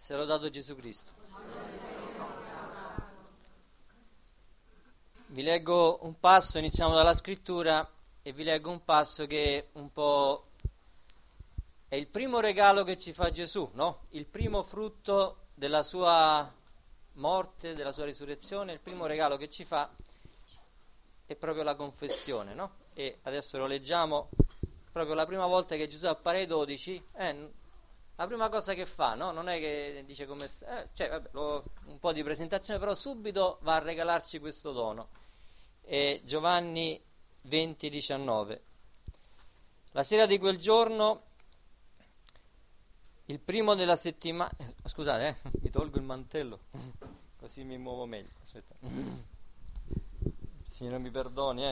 Sia lodato Gesù Cristo. Vi leggo un passo, iniziamo dalla scrittura e vi leggo un passo che un po' è il primo regalo che ci fa Gesù, no? Il primo frutto della sua morte, della sua risurrezione, il primo regalo che ci fa è proprio la confessione, no? E adesso lo leggiamo, proprio la prima volta che Gesù appare ai 12, la prima cosa che fa, no? Non è che dice come un po' di presentazione, però subito va a regalarci questo dono. È Giovanni 20:19. La sera di quel giorno, il primo della settimana, scusate, mi tolgo il mantello, così mi muovo meglio. Aspetta. Signore mi perdoni,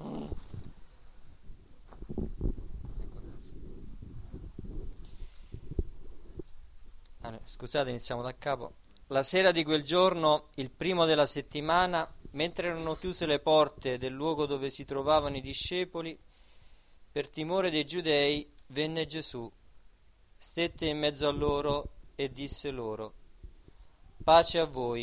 Scusate, iniziamo da capo. La sera di quel giorno, il primo della settimana, mentre erano chiuse le porte del luogo dove si trovavano i discepoli, per timore dei giudei, venne Gesù, stette in mezzo a loro e disse loro: pace a voi.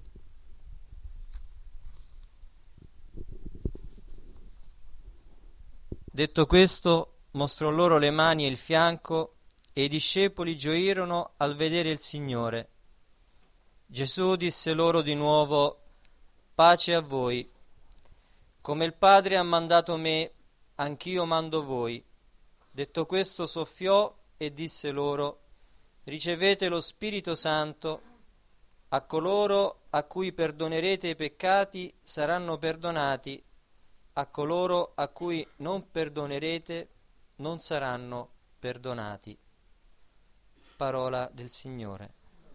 Detto questo, mostrò loro le mani e il fianco, e i discepoli gioirono al vedere il Signore. Gesù disse loro di nuovo: pace a voi. Come il Padre ha mandato me, anch'io mando voi. Detto questo, soffiò e disse loro: ricevete lo Spirito Santo. A coloro a cui perdonerete i peccati saranno perdonati, a coloro a cui non perdonerete non saranno perdonati. Parola del Signore.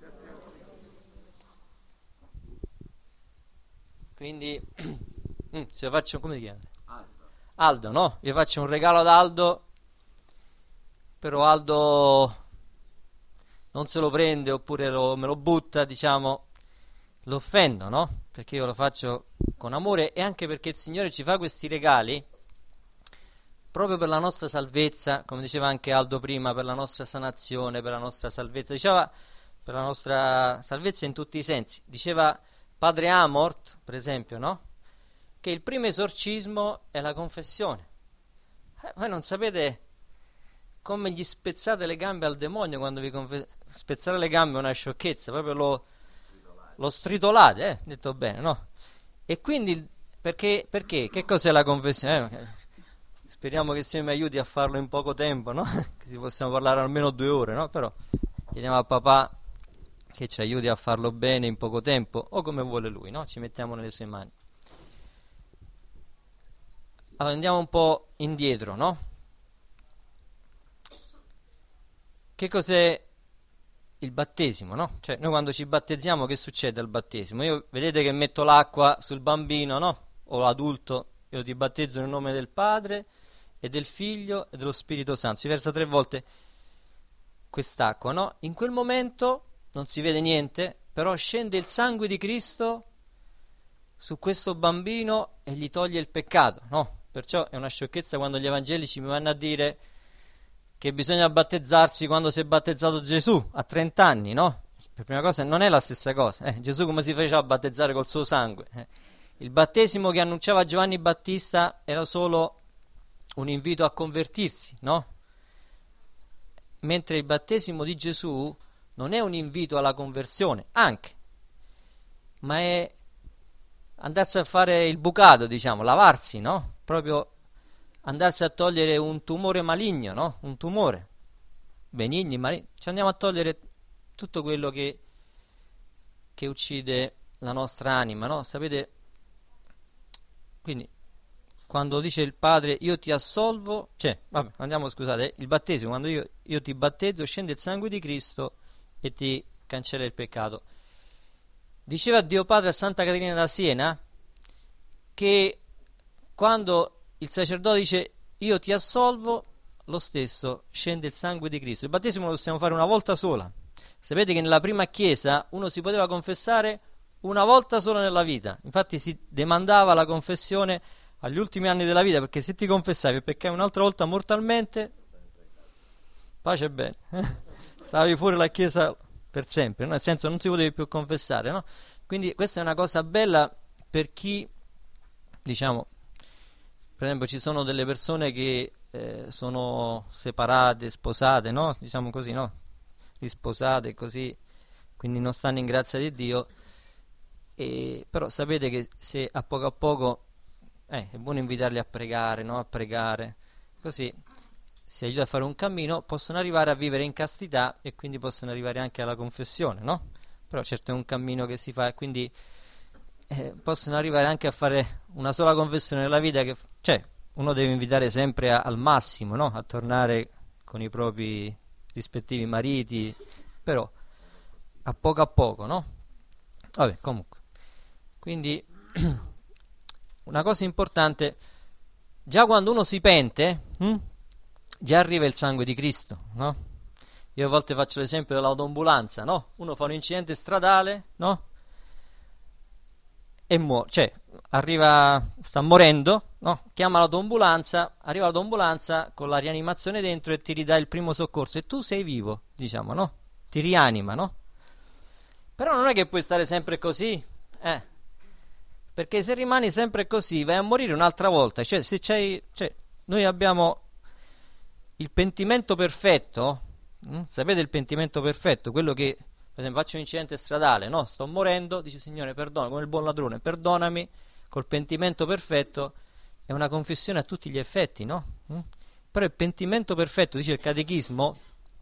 Quindi, se faccio, come si chiama? Aldo, no? Io faccio un regalo ad Aldo, però Aldo non se lo prende oppure me lo butta, diciamo, lo offendo, no? Perché io lo faccio con amore e anche perché il Signore ci fa questi regali proprio per la nostra salvezza, come diceva anche Aldo prima, per la nostra sanazione, per la nostra salvezza. Diceva per la nostra salvezza in tutti i sensi. Diceva Padre Amort, per esempio, no? Che il primo esorcismo è la confessione. Voi non sapete come gli spezzate le gambe al demonio quando vi spezzare le gambe è una sciocchezza, proprio lo stritolate, detto bene, no? E quindi, perché? Che cos'è la confessione? Speriamo che Sia mi aiuti a farlo in poco tempo, no? Così possiamo parlare almeno 2 ore, no? Però chiediamo a papà che ci aiuti a farlo bene in poco tempo, o come vuole lui, no? Ci mettiamo nelle sue mani. Allora andiamo un po' indietro, no? Che cos'è il battesimo, no? Cioè noi quando ci battezziamo che succede al battesimo? Io vedete che metto l'acqua sul bambino, no? O l'adulto, io ti battezzo nel nome del Padre e del Figlio e dello Spirito Santo. Si versa 3 volte quest'acqua, no? In quel momento non si vede niente, però scende il sangue di Cristo su questo bambino e gli toglie il peccato, no? Perciò è una sciocchezza quando gli evangelici mi vanno a dire che bisogna battezzarsi quando si è battezzato Gesù a 30 anni, no? Per prima cosa non è la stessa cosa. Gesù come si faceva a battezzare col suo sangue? Il battesimo che annunciava Giovanni Battista era solo un invito a convertirsi, no? Mentre il battesimo di Gesù non è un invito alla conversione, anche, ma è andarsi a fare il bucato, diciamo, lavarsi, no? Proprio andarsi a togliere un tumore maligno, no? Un tumore, benigni, maligni. Ci andiamo a togliere tutto quello che uccide la nostra anima, no? Sapete, quindi quando dice il Padre io ti assolvo, il battesimo, quando io ti battezzo scende il sangue di Cristo e ti cancella il peccato. Diceva Dio Padre a Santa Caterina da Siena che quando il sacerdote dice io ti assolvo, lo stesso scende il sangue di Cristo. Il battesimo lo possiamo fare una volta sola. Sapete che nella prima chiesa uno si poteva confessare una volta sola nella vita, infatti si demandava la confessione agli ultimi anni della vita, perché se ti confessavi e peccavi un'altra volta mortalmente, pace e bene, stavi fuori la chiesa per sempre, no? Nel senso non si potevi più confessare, no? Quindi questa è una cosa bella per chi, diciamo, per esempio ci sono delle persone che sono separate, sposate, no? Diciamo così, no? Risposate così, quindi non stanno in grazia di Dio, però sapete che se a poco è buono invitarli a pregare, no? A pregare, così si aiuta a fare un cammino, possono arrivare a vivere in castità e quindi possono arrivare anche alla confessione, no? Però certo è un cammino che si fa e quindi possono arrivare anche a fare una sola confessione nella vita, che cioè uno deve invitare sempre al massimo, no? A tornare con i propri rispettivi mariti, però a poco, no? Vabbè, comunque, quindi una cosa importante, già quando uno si pente, già arriva il sangue di Cristo, no? Io a volte faccio l'esempio dell'autoambulanza, no? Uno fa un incidente stradale, no? E muore, cioè arriva, sta morendo, no? Chiama l'autoambulanza, arriva l'autoambulanza con la rianimazione dentro e ti ridà il primo soccorso e tu sei vivo, diciamo, no? Ti rianima, no? Però non è che puoi stare sempre così, perché se rimani sempre così vai a morire un'altra volta, cioè se noi abbiamo il pentimento perfetto, sapete il pentimento perfetto, quello che per esempio faccio un incidente stradale, no? Sto morendo, dice Signore perdono, come il buon ladrone, perdonami, col pentimento perfetto è una confessione a tutti gli effetti, no? Però il pentimento perfetto, dice il catechismo,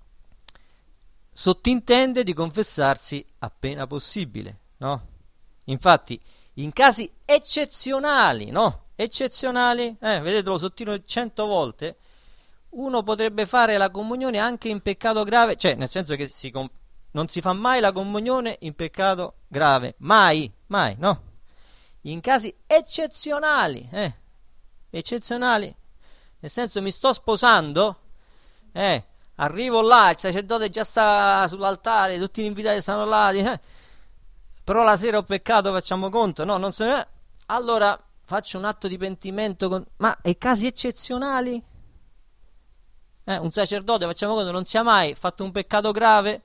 sottintende di confessarsi appena possibile, no? Infatti in casi eccezionali, no? Eccezionali, vedete, lo sottolineo 100 volte, uno potrebbe fare la comunione anche in peccato grave, cioè nel senso che non si fa mai la comunione in peccato grave, mai, no? In casi eccezionali, eccezionali, nel senso mi sto sposando, arrivo là, il sacerdote già sta sull'altare, tutti gli invitati stanno là, però la sera ho peccato, facciamo conto, no? Non se allora faccio un atto di pentimento, ma è casi eccezionali? Un sacerdote, facciamo conto, non sia mai fatto un peccato grave,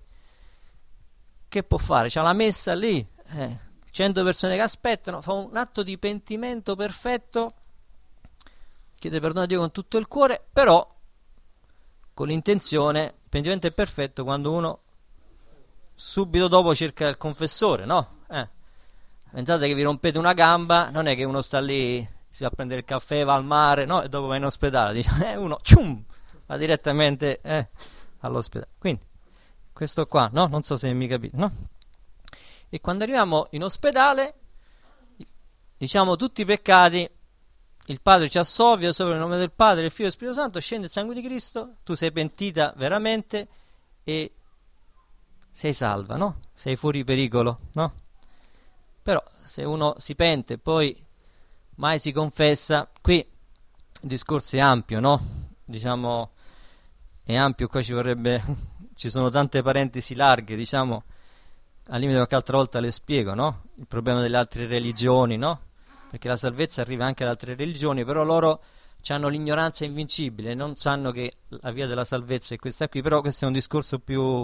che può fare? C'ha la messa lì, 100 persone che aspettano, fa un atto di pentimento perfetto, chiede perdono a Dio con tutto il cuore, però con l'intenzione, il pentimento è perfetto quando uno subito dopo cerca il confessore, no? Pensate che vi rompete una gamba, non è che uno sta lì, si va a prendere il caffè, va al mare, no? E dopo va in ospedale, dice, uno va direttamente all'ospedale. Quindi questo qua, no? Non so se mi capite, no? E quando arriviamo in ospedale, diciamo tutti i peccati, il Padre ci assolve, sopra il nome del Padre, del Figlio e del Spirito Santo, scende il sangue di Cristo, tu sei pentita veramente e sei salva, no? Sei fuori pericolo, no? Però se uno si pente e poi mai si confessa, qui il discorso è ampio, no? Diciamo è ampio, qua ci sono tante parentesi larghe, diciamo, al limite qualche altra volta le spiego, no? Il problema delle altre religioni, no? Perché la salvezza arriva anche ad altre religioni, però loro hanno l'ignoranza invincibile, non sanno che la via della salvezza è questa qui, però questo è un discorso più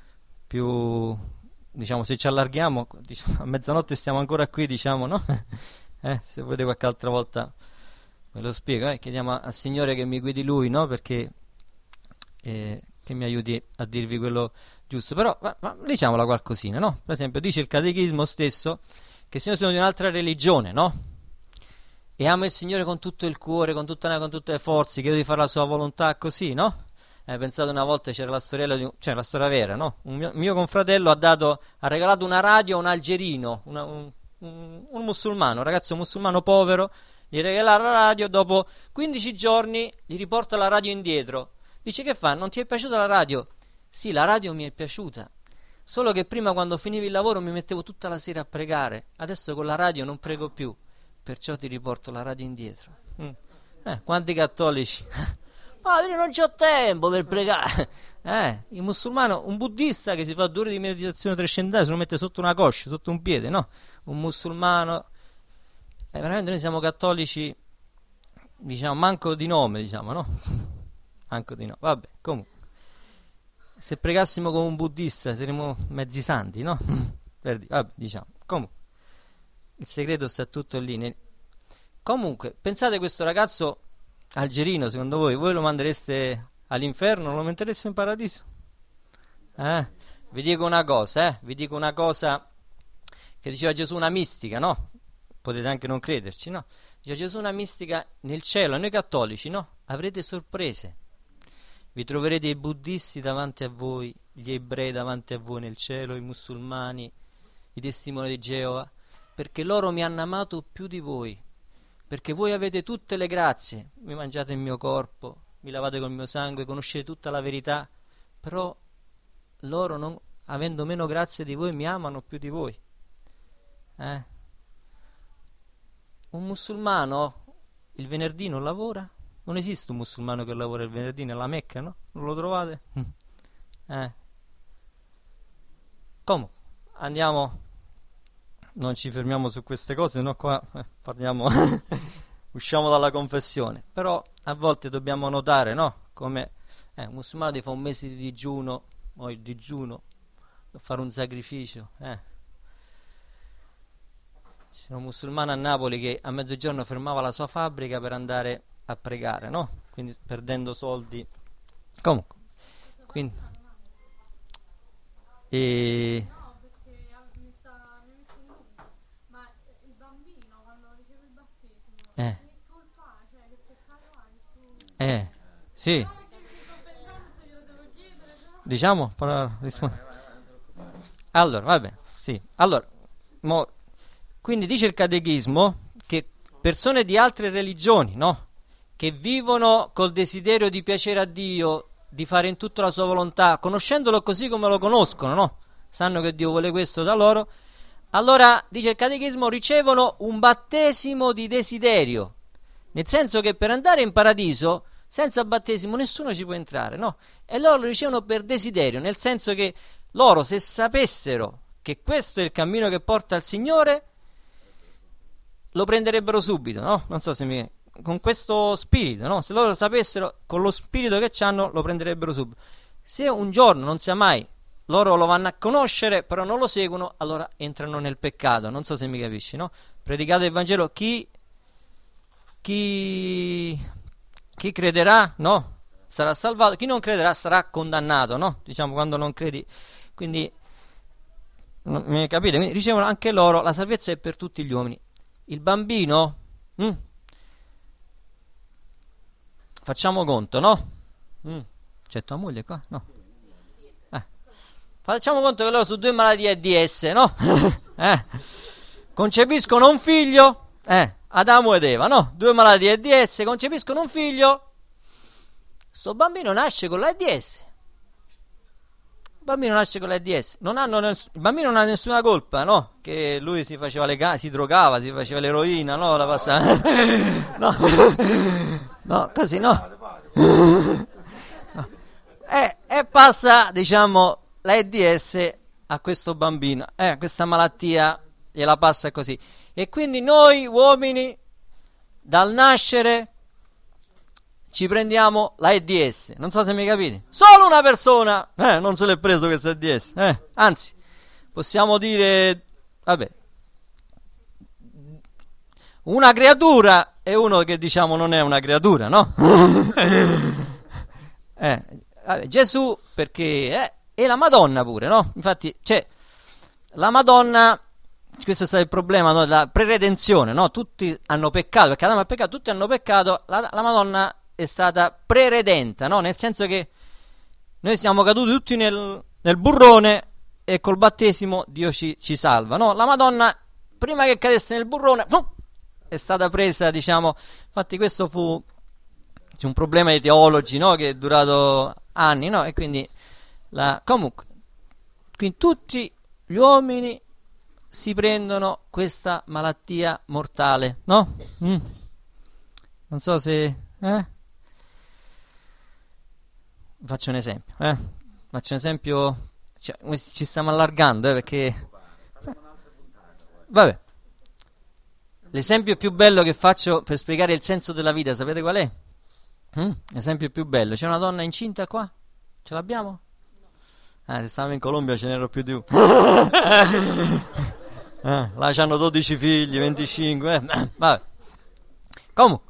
diciamo, se ci allarghiamo, diciamo, a mezzanotte stiamo ancora qui, diciamo, no? Se volete qualche altra volta ve lo spiego, chiediamo al Signore che mi guidi Lui, no? Perché che mi aiuti a dirvi quello giusto, però diciamola qualcosina, no? Per esempio dice il catechismo stesso che se io sono di un'altra religione, no? E amo il Signore con tutto il cuore, con tutte le forze, chiedo di fare la sua volontà, così, no? Pensate, una volta c'era la storiella cioè la storia vera, no? Un mio confratello ha regalato una radio a un algerino, un musulmano, un ragazzo musulmano povero, gli regala la radio, dopo 15 giorni gli riporta la radio indietro. Dice: che fa? Non ti è piaciuta la radio? Sì, la radio mi è piaciuta, solo che prima quando finivi il lavoro mi mettevo tutta la sera a pregare, adesso con la radio non prego più, perciò ti riporto la radio indietro. Quanti cattolici? Padre, non c'ho tempo per pregare. Il musulmano, un buddista che si fa 2 ore di meditazione trascendentale se lo mette sotto una coscia, sotto un piede, no? Un musulmano, veramente noi siamo cattolici, diciamo, manco di nome, diciamo, no? Manco di nome, vabbè, comunque. Se pregassimo come un buddista saremmo mezzi santi, no? Vabbè, diciamo. Comunque, il segreto sta tutto lì. Comunque, pensate questo ragazzo algerino, secondo voi lo mandereste all'inferno o lo mettereste in paradiso? Vi dico una cosa che diceva Gesù, una mistica, no? Potete anche non crederci, no? Diceva Gesù una mistica nel cielo, a noi cattolici, no? Avrete sorprese. Vi troverete i buddisti davanti a voi, gli ebrei davanti a voi nel cielo, i musulmani, i testimoni di Geova, perché loro mi hanno amato più di voi, perché voi avete tutte le grazie, mi mangiate il mio corpo, mi lavate col mio sangue, conoscete tutta la verità, però loro, non, avendo meno grazie di voi, mi amano più di voi. Un musulmano il venerdì non lavora? Non esiste un musulmano che lavora il venerdì nella Mecca, no? Non lo trovate? Comunque, andiamo, non ci fermiamo su queste cose, no? Qua parliamo, usciamo dalla confessione. Però a volte dobbiamo notare, no? Come un musulmano ti fa un mese di digiuno, o il digiuno, per fare un sacrificio, C'era un musulmano a Napoli che a mezzogiorno fermava la sua fabbrica per andare a pregare, no? Quindi perdendo soldi. Comunque, quindi No, perché mi ha messo in dubbio. Ma il bambino quando riceve il battesimo, che colpa ha? Cioè, che peccato ha? Che tu... sì. No, perché sto pensando se glielo devo chiedere, no? Diciamo, allora, vabbè, sì. Allora, quindi dice il catechismo che persone di altre religioni, no? Che vivono col desiderio di piacere a Dio, di fare in tutto la sua volontà, conoscendolo così come lo conoscono, no? Sanno che Dio vuole questo da loro. Allora, dice il catechismo, ricevono un battesimo di desiderio, nel senso che per andare in paradiso senza battesimo nessuno ci può entrare, no? E loro lo ricevono per desiderio, nel senso che loro, se sapessero che questo è il cammino che porta al Signore, lo prenderebbero subito, no? Non so se con questo spirito, no? Se loro sapessero, con lo spirito che hanno, lo prenderebbero subito. Se un giorno, non sia mai, loro lo vanno a conoscere, però non lo seguono, allora entrano nel peccato. Non so se mi capisci, no? Predicate il Vangelo, chi crederà, no? Sarà salvato, chi non crederà sarà condannato, no? Diciamo, quando non credi. Quindi, mi capite? Quindi ricevono anche loro, la salvezza è per tutti gli uomini. Il bambino, facciamo conto, no? C'è tua moglie qua? No. Facciamo conto che loro su 2 malattie AIDS, no? Concepiscono un figlio, Adamo ed Eva, no? 2 malattie AIDS, concepiscono un figlio, sto bambino nasce con l'AIDS. Il bambino nasce con l'AIDS, il bambino non ha nessuna colpa, no? Che lui si faceva si drogava, si faceva l'eroina, no? La passa... no. No, così no. E passa, diciamo, l'AIDS a questo bambino, questa malattia gliela passa così. E quindi noi uomini, dal nascere, ci prendiamo l'AIDS. Non so se mi capite. Solo una persona non se l'è preso questa AIDS. Anzi, possiamo dire, vabbè, una creatura e uno che diciamo non è una creatura, no? Gesù, perché e la Madonna pure, no? Infatti, la Madonna, questo è stato il problema, no? La preredenzione, no? Tutti hanno peccato, perché Adamo ha peccato, tutti hanno peccato, la Madonna è stata preredenta, no? Nel senso che noi siamo caduti tutti nel burrone e col battesimo Dio ci salva, no? La Madonna, prima che cadesse nel burrone, è stata presa, diciamo, infatti questo fu un problema dei teologi, no? Che è durato anni, no? E quindi comunque, quindi tutti gli uomini si prendono questa malattia mortale, no? Non so se faccio un esempio, ci stiamo allargando, perché vabbè, l'esempio più bello che faccio per spiegare il senso della vita, sapete qual è? L'esempio più bello, c'è una donna incinta qua? Ce l'abbiamo? Se stavamo in Colombia ce n'erano più di uno. Là c'hanno 12 figli, 25. Vabbè. Comunque.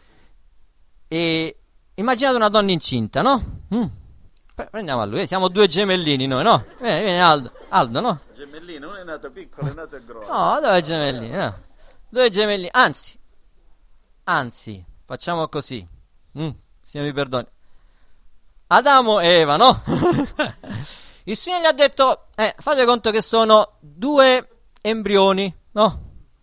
E immaginate una donna incinta, no? Prendiamo a lui, siamo due gemellini noi, no? Vieni Aldo, no? Gemellini, uno è nato piccolo e nato grosso. No, due gemellini, no? Due gemellini, anzi, facciamo così. Signore mi perdoni. Adamo e Eva, no? Il Signore gli ha detto, fate conto che sono due embrioni, no?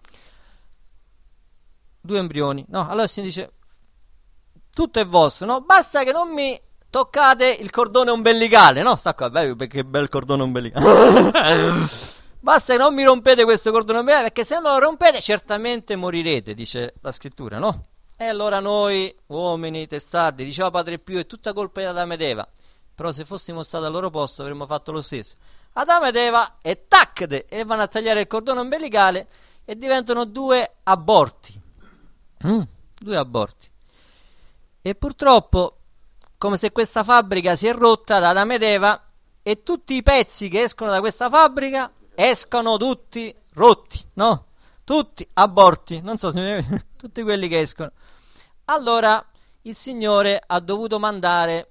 Due embrioni, no? Allora il Signore dice, tutto è vostro, no? Basta che non mi toccate il cordone ombelicale, no? Sta qua, che bel cordone ombelicale. Basta che non mi rompete questo cordone ombelicale, perché se non lo rompete certamente morirete, dice la scrittura, no? E allora noi, uomini, testardi, diceva Padre Pio, è tutta colpa di Adamo ed Eva. Però se fossimo stati al loro posto avremmo fatto lo stesso. Adamo ed Eva, e taccate, e vanno a tagliare il cordone ombelicale e diventano due aborti. Due aborti. E purtroppo, come se questa fabbrica si è rotta da Adamo ed Eva, e tutti i pezzi che escono da questa fabbrica escono tutti rotti, no? Tutti aborti, non so se tutti quelli che escono. Allora il Signore ha dovuto mandare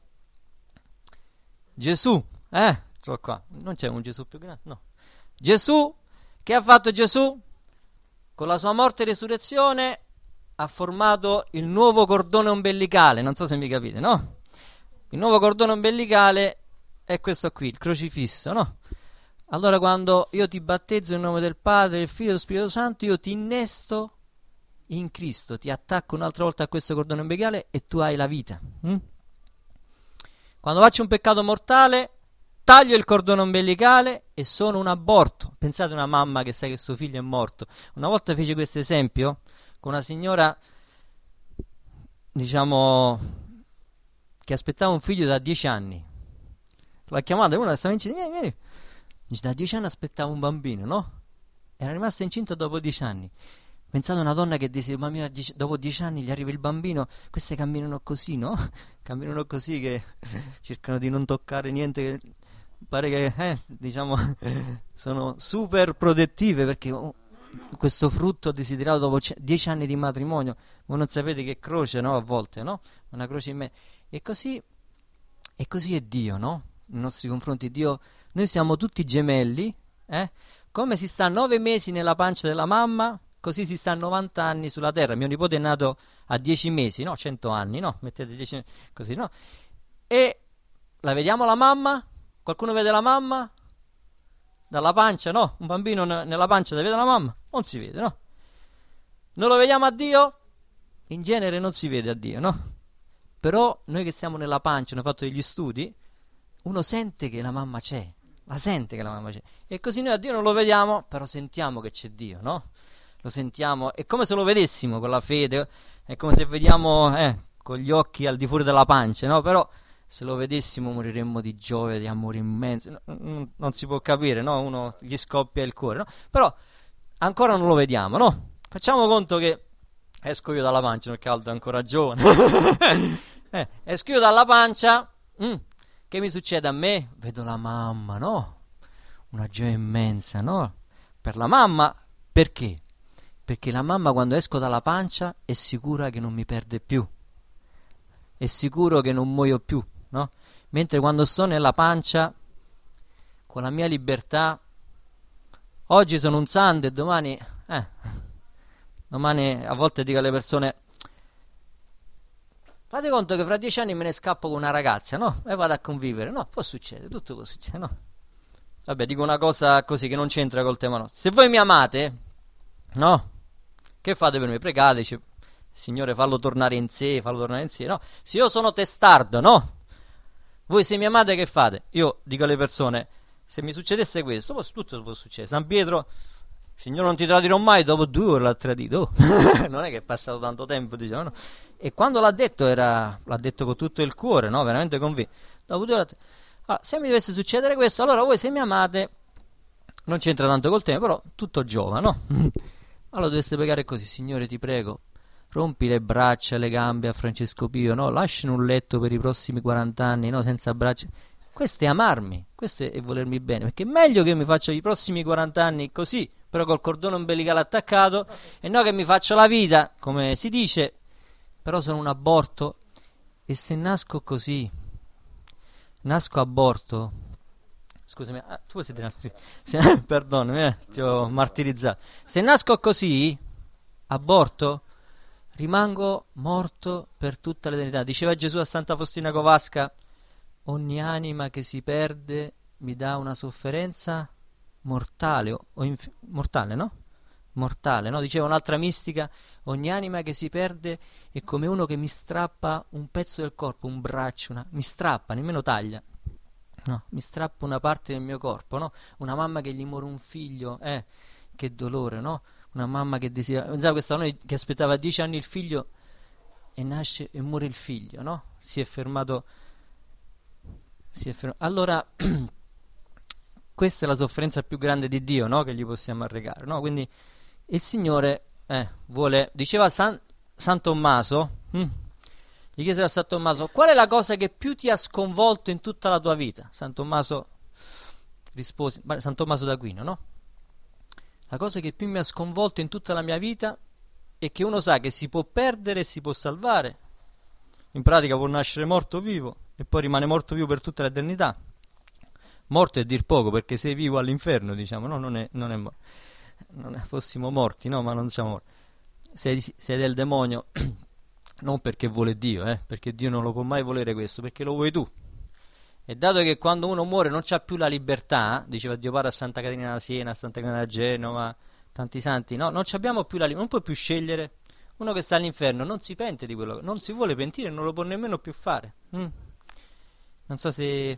Gesù, ecco qua, non c'è un Gesù più grande, no. Gesù, che ha fatto Gesù? Con la sua morte e resurrezione ha formato il nuovo cordone ombelicale, non so se mi capite, no? Il nuovo cordone ombelicale è questo qui, il crocifisso, no? Allora quando io ti battezzo in nome del Padre, del Figlio e dello Spirito Santo, io ti innesto in Cristo, ti attacco un'altra volta a questo cordone ombelicale e tu hai la vita. Quando faccio un peccato mortale, taglio il cordone ombelicale e sono un aborto. Pensate a una mamma che sa che suo figlio è morto. Una volta fece questo esempio con una signora, diciamo, che aspettava un figlio da 10 anni. L'ha chiamata una, stava incinta, vieni. Dice, da 10 anni aspettava un bambino, no? Era rimasta incinta dopo 10 anni. Pensate a una donna che dice, ma mia, dopo 10 anni gli arriva il bambino, queste camminano così, no? Camminano così che cercano di non toccare niente, pare che, diciamo, sono super protettive perché questo frutto desiderato dopo 10 anni di matrimonio, voi non sapete che croce, no? A volte, no? Una croce in me. E così è Dio, no? Nei nostri confronti, Dio, noi siamo tutti gemelli, come si sta 9 mesi nella pancia della mamma, così si sta 90 anni sulla terra. Mio nipote è nato a 10 mesi, no? 100 anni, no? Mettete 10 così, no? E la vediamo la mamma? Qualcuno vede la mamma? Dalla pancia, no? Un bambino nella pancia vede la mamma? Non si vede, no? Non lo vediamo a Dio? In genere non si vede a Dio, no? Però noi che siamo nella pancia, hanno fatto degli studi, uno sente che la mamma c'è, la sente che la mamma c'è. E così noi a Dio non lo vediamo, però sentiamo che c'è Dio, no? Lo sentiamo, è come se lo vedessimo con la fede, è come se vediamo con gli occhi al di fuori della pancia, no? Però se lo vedessimo moriremmo di gioia, di amore immenso, non si può capire, no? Uno gli scoppia il cuore, no? Però ancora non lo vediamo, no? Facciamo conto che esco io dalla pancia, perché Aldo è ancora giovane, esco io dalla pancia, che mi succede a me? Vedo la mamma, no? Una gioia immensa, no? Per la mamma, perché? Perché la mamma quando esco dalla pancia è sicura che non mi perde più, è sicuro che non muoio più, no? Mentre quando sto nella pancia, con la mia libertà, oggi sono un santo e domani a volte dico alle persone, fate conto che fra 10 anni me ne scappo con una ragazza, no? E vado a convivere, no? Può succedere, tutto può succedere, no? Vabbè, dico una cosa così che non c'entra col tema, no? Se voi mi amate, no? Che fate per me? Pregateci, Signore, fallo tornare in sé, no? Se io sono testardo, no? Voi se mi amate che fate? Io dico alle persone, se mi succedesse questo, tutto può succedere. San Pietro, Signore non ti tradirò mai, dopo 2 ore l'ha tradito. Non è che è passato tanto tempo, diciamo, no? E quando l'ha detto l'ha detto con tutto il cuore, no? Veramente convinto. Dopo 2 ore allora, se mi dovesse succedere questo, allora voi se mi amate, non c'entra tanto col tema, però tutto giova, no? Allora dovreste pregare così, Signore ti prego, rompi le braccia, le gambe a Francesco Pio, no? Lasciano un letto per i prossimi 40 anni, no? Senza braccia. Questo è amarmi, questo è volermi bene, perché è meglio che mi faccia i prossimi 40 anni così, però col cordone ombelicale attaccato, e no che mi faccio la vita, come si dice, però sono un aborto. E se nasco così, nasco aborto, scusami, tu sei perdonami, ti ho martirizzato. Se nasco così, aborto, rimango morto per tutta l'eternità. Diceva Gesù a Santa Faustina Kowalska: ogni anima che si perde mi dà una sofferenza mortale, mortale, no? Mortale, no? Diceva un'altra mistica: ogni anima che si perde è come uno che mi strappa un pezzo del corpo, un braccio, mi strappa, nemmeno taglia, no? Mi strappa una parte del mio corpo, no? Una mamma che gli muore un figlio, che dolore, no? Una mamma che desidera, pensate questa noi che aspettava 10 anni il figlio e nasce e muore il figlio, no? Si è fermato. Allora questa è la sofferenza più grande di Dio, no? Che gli possiamo arrecare, no? Quindi il Signore vuole, diceva San Tommaso, gli chiesero a San Tommaso: qual è la cosa che più ti ha sconvolto in tutta la tua vita? San Tommaso rispose, San Tommaso d'Aquino, no? La cosa che più mi ha sconvolto in tutta la mia vita è che uno sa che si può perdere e si può salvare. In pratica può nascere morto o vivo e poi rimane morto vivo per tutta l'eternità. Morto è dir poco, perché sei vivo all'inferno, diciamo, no? Non è fossimo morti, no? Ma non siamo morti. Sei del demonio, non perché vuole Dio, perché Dio non lo può mai volere questo, perché lo vuoi tu. E dato che quando uno muore non c'ha più la libertà, diceva Dio Padre a Santa Caterina da Siena, a Santa Caterina da Genova, tanti santi, no? Non abbiamo più la libertà, non puoi più scegliere. Uno che sta all'inferno non si pente di quello, non si vuole pentire, non lo può nemmeno più fare. Non so se...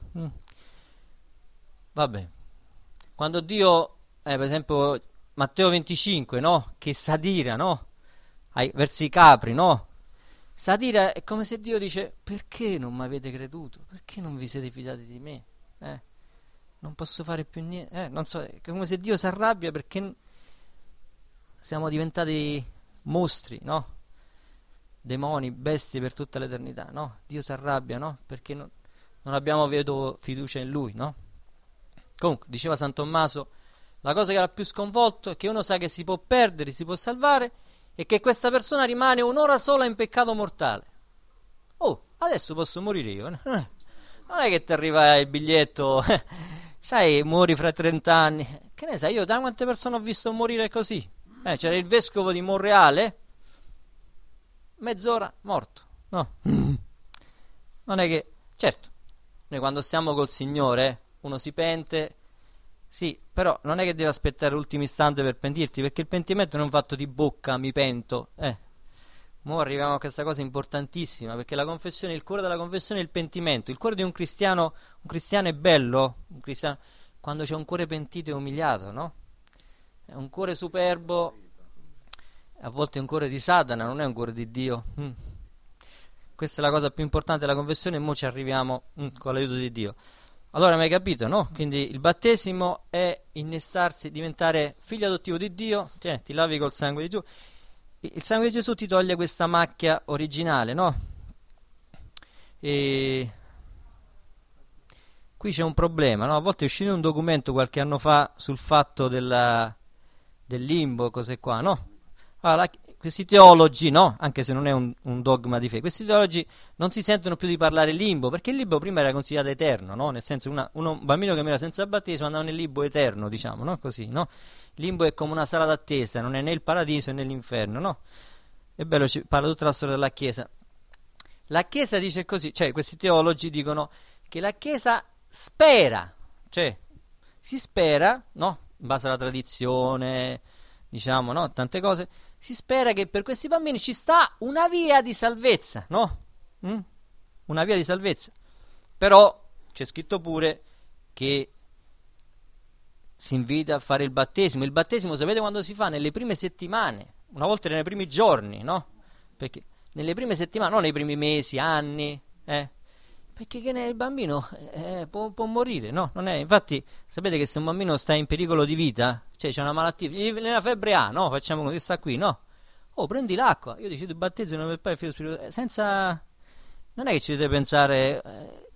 Vabbè. Quando Dio, per esempio, Matteo 25, no? Che satira, no? Verso i capri, no? Satira è come se Dio dice: perché non mi avete creduto? Perché non vi siete fidati di me? Non posso fare più niente. Non so, è come se Dio si arrabbia perché siamo diventati mostri, no? Demoni, bestie per tutta l'eternità, no? Dio si arrabbia, no? Perché non abbiamo avuto fiducia in Lui, no? Comunque, diceva San Tommaso, la cosa che l'ha più sconvolto è che uno sa che si può perdere, si può salvare, e che questa persona rimane un'ora sola in peccato mortale. Oh, adesso posso morire io. Non è che ti arriva il biglietto, sai, muori fra 30 anni. Che ne sai, io da quante persone ho visto morire così? C'era il vescovo di Monreale, mezz'ora, morto. No. Non è che... Certo, noi quando stiamo col Signore, uno si pente, sì, però non è che deve aspettare l'ultimo istante per pentirti, perché il pentimento non è un fatto di bocca, mi pento. Mo arriviamo a questa cosa importantissima, perché la confessione, il cuore della confessione è il pentimento. Il cuore di un cristiano è bello, quando c'è un cuore pentito e umiliato, no? È un cuore superbo, a volte è un cuore di Satana, non è un cuore di Dio. Questa è la cosa più importante della confessione, e mo ci arriviamo con l'aiuto di Dio. Allora, mi hai capito, no? Quindi il battesimo è innestarsi, diventare figlio adottivo di Dio, ti lavi col sangue di Gesù. Il sangue di Gesù ti toglie questa macchia originale, no? E qui c'è un problema, no? A volte è uscito un documento qualche anno fa sul fatto del limbo, cose qua, no? Allora, questi teologi, no? Anche se non è un dogma di fede, questi teologi non si sentono più di parlare limbo, perché il limbo prima era considerato eterno, no? Nel senso, un bambino che moriva senza battesimo andava nel limbo eterno, diciamo, no? Così, no? Il limbo è come una sala d'attesa, non è né il paradiso né l'inferno, no? È bello, ci parla tutta la storia della Chiesa. La Chiesa dice così, cioè questi teologi dicono che la Chiesa spera, cioè si spera, no? In base alla tradizione, diciamo, no? Tante cose. Si spera che per questi bambini ci sta una via di salvezza, no? Una via di salvezza. Però c'è scritto pure che si invita a fare il battesimo. Il battesimo, sapete quando si fa? Nelle prime settimane, una volta nei primi giorni, no? Perché nelle prime settimane, non nei primi mesi, anni, perché il bambino può morire, no? Non è, infatti, sapete che se un bambino sta in pericolo di vita, cioè c'è una malattia, nella febbre A, no? Facciamo così, sta qui, no? Oh, prendi l'acqua, io decido il battesimo per fare il figlio spirituale, senza... Non è che ci dovete pensare,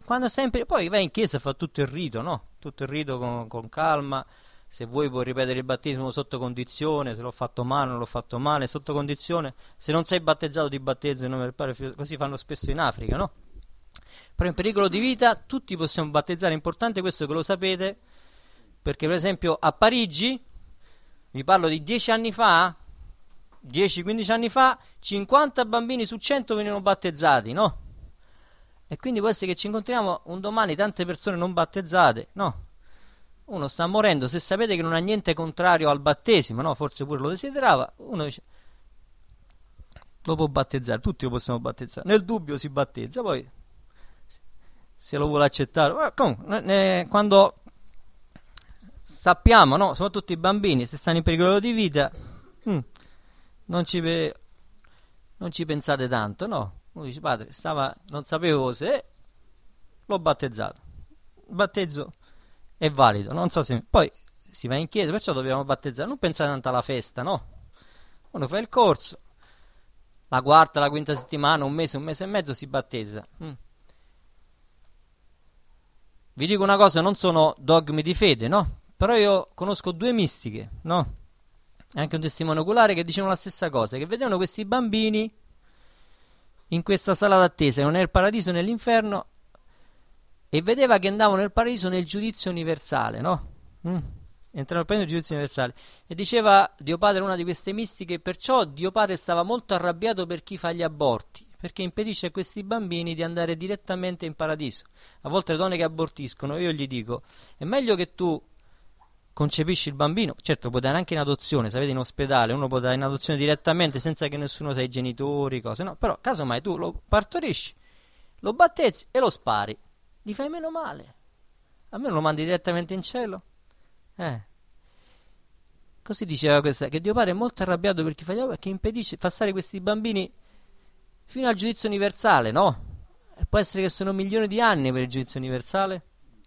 quando sempre, poi vai in chiesa e fa tutto il rito, no? Tutto il rito con calma. Se vuoi puoi ripetere il battesimo sotto condizione, se l'ho fatto male, non l'ho fatto male, sotto condizione. Se non sei battezzato ti battezzo in nome del Padre, così fanno spesso in Africa, no? Però in pericolo di vita tutti possiamo battezzare, è importante questo che lo sapete, perché per esempio a Parigi, vi parlo di 10 anni fa, 10-15 anni fa, 50 bambini su 100 venivano battezzati, no? E quindi può essere che ci incontriamo un domani tante persone non battezzate, no? Uno sta morendo, se sapete che non ha niente contrario al battesimo, no? Forse pure lo desiderava, uno dice lo può battezzare, tutti lo possiamo battezzare, nel dubbio si battezza, poi se lo vuole accettare. Comunque, quando sappiamo, no? Soprattutto i bambini, se stanno in pericolo di vita, non ci pensate tanto, no? Uno dice, padre, non sapevo se l'ho battezzato, il battezzo è valido, non so se poi si va in chiesa, perciò dobbiamo battezzare, non pensate tanto alla festa, no? Uno fa il corso, la quarta, la quinta settimana, un mese e mezzo si battezza. Vi dico una cosa, non sono dogmi di fede, no? Però io conosco 2 mistiche, no? Anche un testimone oculare che dicevano la stessa cosa, che vedevano questi bambini in questa sala d'attesa, non è il paradiso né l'inferno, e vedeva che andavano nel paradiso nel giudizio universale, no? Entravano nel giudizio universale. E diceva Dio Padre, una di queste mistiche, perciò Dio Padre stava molto arrabbiato per chi fa gli aborti, perché impedisce a questi bambini di andare direttamente in paradiso. A volte le donne che abortiscono, io gli dico, è meglio che tu concepisci il bambino, certo puoi dare anche in adozione, sapete, in ospedale uno può dare in adozione direttamente senza che nessuno sa i genitori, cose, no? Però casomai tu lo partorisci, lo battezzi e lo spari, gli fai meno male, almeno lo mandi direttamente in cielo. Così diceva questa, che Dio Padre è molto arrabbiato per chi fa gli aborti, perché impedisce, fa stare questi bambini fino al giudizio universale, no? E può essere che sono milioni di anni per il giudizio universale,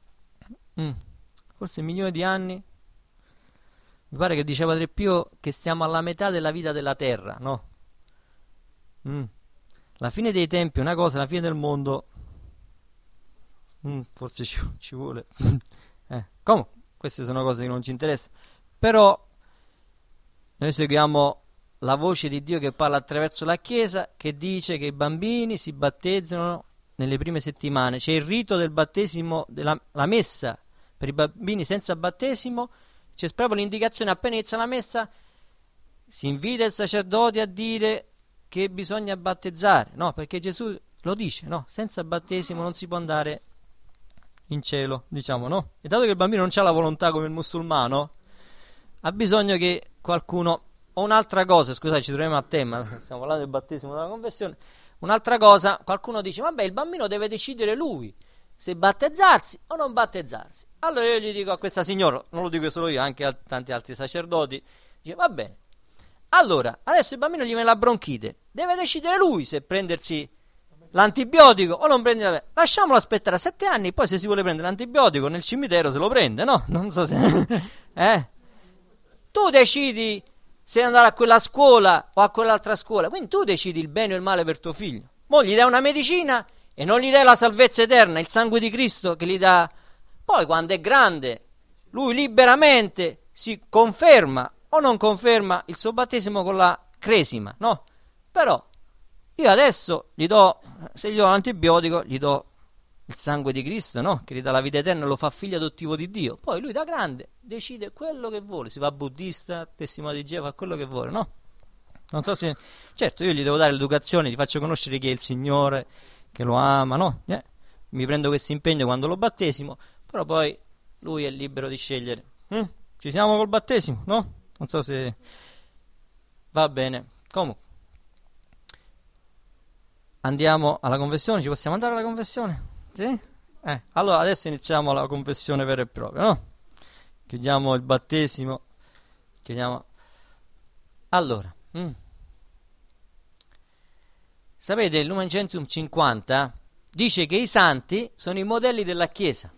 forse milioni di anni. Mi pare che diceva Padre Pio che stiamo alla metà della vita della terra, no? La fine dei tempi è una cosa, la fine del mondo forse ci vuole. Comunque, queste sono cose che non ci interessano. Però noi seguiamo la voce di Dio che parla attraverso la Chiesa, che dice che i bambini si battezzano nelle prime settimane. C'è il rito del battesimo, la messa per i bambini senza battesimo. C'è proprio l'indicazione, appena inizia la messa si invita il sacerdote a dire che bisogna battezzare, no? Perché Gesù lo dice, no? Senza battesimo non si può andare in cielo, diciamo, no? E dato che il bambino non ha la volontà come il musulmano, ha bisogno che qualcuno, o un'altra cosa, scusate, ci troviamo a tema, stiamo parlando del battesimo della conversione, un'altra cosa, qualcuno dice, vabbè, il bambino deve decidere lui se battezzarsi o non battezzarsi. Allora io gli dico a questa signora, non lo dico solo io, anche a tanti altri sacerdoti, dice, va bene, allora, adesso il bambino gli viene la bronchite, deve decidere lui se prendersi l'antibiotico o non prendere, lasciamolo aspettare 7 anni, poi se si vuole prendere l'antibiotico nel cimitero se lo prende, no? Non so se tu decidi se andare a quella scuola o a quell'altra scuola, quindi tu decidi il bene o il male per tuo figlio. Mo' gli dai una medicina e non gli dai la salvezza eterna, il sangue di Cristo che gli dà. Poi quando è grande lui liberamente si conferma o non conferma il suo battesimo con la cresima, no? Però io adesso gli do, se gli do l'antibiotico, gli do il sangue di Cristo, no? Che gli dà la vita eterna, lo fa figlio adottivo di Dio. Poi lui da grande decide quello che vuole, si va buddista, testimone di Geova, fa quello che vuole, no? Non so se, certo, io gli devo dare l'educazione, gli faccio conoscere chi è il Signore, che lo ama, no? Mi prendo questo impegno quando lo battesimo, però poi lui è libero di scegliere. Ci siamo col battesimo, no? Non so se va bene. Comunque andiamo alla confessione, ci possiamo andare alla confessione? Sì? Allora adesso iniziamo la confessione vera e propria, no? Chiudiamo il battesimo. Allora, sapete, il Lumen Gentium 50 dice che i santi sono i modelli della Chiesa.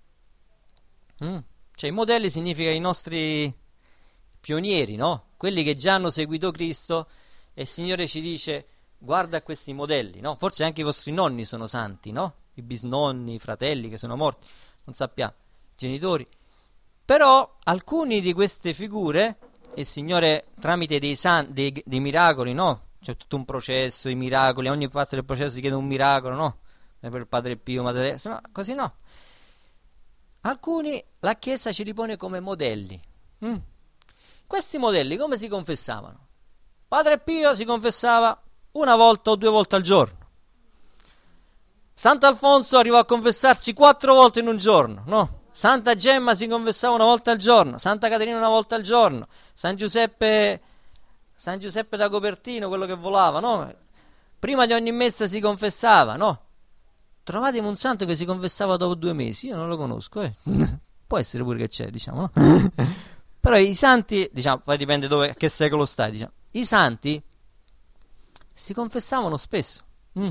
Cioè i modelli significa i nostri pionieri, no? Quelli che già hanno seguito Cristo, e il Signore ci dice guarda questi modelli, no? Forse anche i vostri nonni sono santi, no? i bisnonni, i fratelli che sono morti, non sappiamo, genitori. Però alcuni di queste figure, il Signore tramite dei miracoli, no? C'è tutto un processo, i miracoli, a ogni parte del processo si chiede un miracolo, no? Per il Padre Pio, Madre Teresa, no, così no. Alcuni la Chiesa ce li pone come modelli. Questi modelli come si confessavano? Padre Pio si confessava una volta o 2 volte al giorno. Sant'Alfonso arrivò a confessarsi 4 volte in un giorno, no? Santa Gemma si confessava una volta al giorno, Santa Caterina una volta al giorno, San Giuseppe da Copertino, quello che volava, no? Prima di ogni messa si confessava, no? Trovatemi un santo che si confessava dopo 2 mesi, io non lo conosco, Può essere pure che c'è, diciamo, no? Però i santi, diciamo, poi dipende a che secolo stai, diciamo. I santi si confessavano spesso.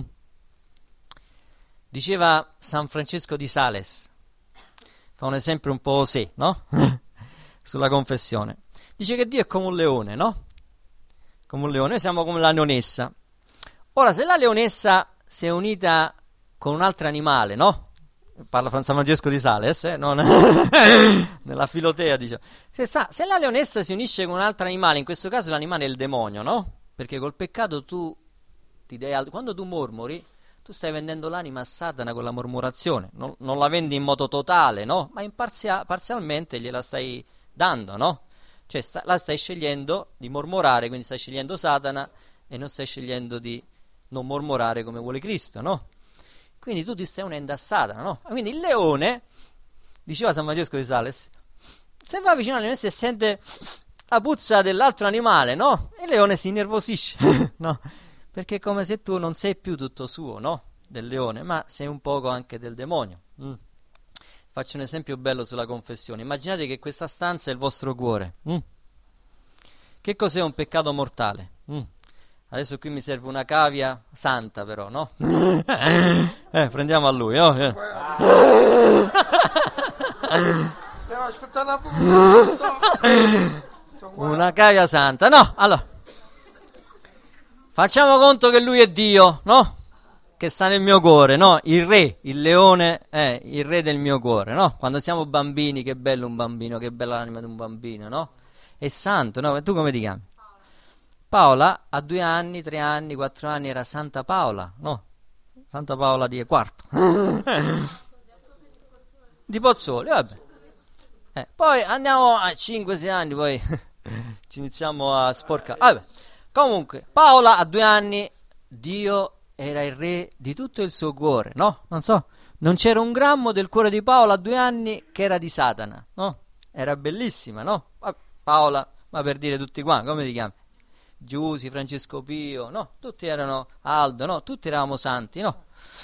Diceva San Francesco di Sales, fa un esempio un po' osé, no? Sulla confessione. Dice che Dio è come un leone, no? Come un leone, noi siamo come la leonessa. Ora, se la leonessa si è unita con un altro animale, no? Parla San Francesco di Sales, non nella Filotea, dice. Se la leonessa si unisce con un altro animale, in questo caso l'animale è il demonio, no? Perché col peccato tu ti dai quando tu mormori, tu stai vendendo l'anima a Satana con la mormorazione, non la vendi in modo totale, no? Ma parzialmente gliela stai dando, no? Cioè la stai scegliendo di mormorare, quindi stai scegliendo Satana e non stai scegliendo di non mormorare come vuole Cristo, no? Quindi tu ti stai unendo a Satana, no? Quindi il leone, diceva San Francesco di Sales, se va vicino al leone e sente la puzza dell'altro animale, no? Il leone si innervosisce, no? Perché è come se tu non sei più tutto suo, no? Del leone, ma sei un poco anche del demonio. Faccio un esempio bello sulla confessione. Immaginate che questa stanza è il vostro cuore. Che cos'è un peccato mortale? Adesso qui mi serve una cavia santa, però, no? Prendiamo a lui, no? Una cavia santa, no? Allora, facciamo conto che lui è Dio, no? Che sta nel mio cuore, no? Il re, il leone è il re del mio cuore, no? Quando siamo bambini, che bello un bambino, che bella l'anima di un bambino, no? È santo, no? Tu come ti chiami? Paola a 2 anni, 3 anni, 4 anni era Santa Paola, no? Santa Paola di Quarto. Di Pozzuoli, vabbè. Poi andiamo a 5-6 anni, poi ci iniziamo a sporcare. Vabbè. Comunque, Paola a 2 anni, Dio era il re di tutto il suo cuore, no? Non so, non c'era un grammo del cuore di Paola a 2 anni che era di Satana, no? Era bellissima, no? Paola, ma per dire tutti qua, come ti chiami? Giusi, Francesco Pio, no? Tutti erano Aldo, no? Tutti eravamo santi, no?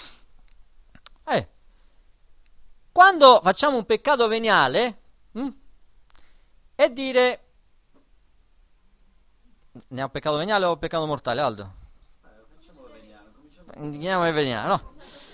Quando facciamo un peccato veniale, è dire... Ne ha un peccato veniale o peccato mortale, Aldo? Indichiamo il veniale, no?